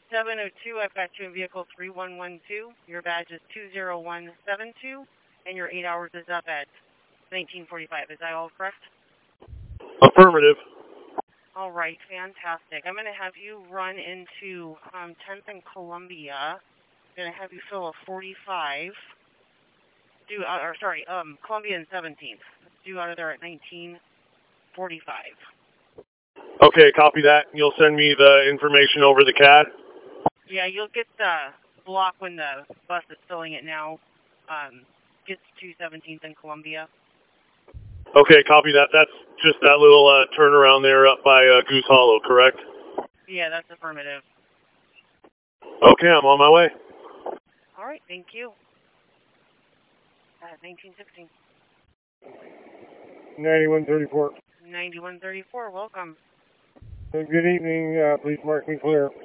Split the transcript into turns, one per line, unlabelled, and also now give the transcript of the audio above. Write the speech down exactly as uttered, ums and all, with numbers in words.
seven oh two, I've got you in vehicle three one one two. Your badge is two zero one seven two, and your eight hours is up at nineteen forty-five. Is that all correct?
Affirmative.
All right, fantastic. I'm going to have you run into um, tenth and Columbia. I'm going to have you fill a forty-five. Due, uh, or sorry, um, Columbia and seventeenth. Due out of there at nineteen forty-five.
Okay, copy that. You'll send me the information over the C A D?
Yeah, you'll get the block when the bus is filling it now. Um, gets to seventeenth and Columbia.
Okay, copy that. That's just that little uh, turnaround there up by uh, Goose Hollow, correct?
Yeah, that's affirmative.
Okay, I'm on my way.
All right, thank you. Uh, nineteen sixteen.
ninety-one thirty-four.
ninety-one thirty-four, welcome.
Good evening. Uh, please mark me clear.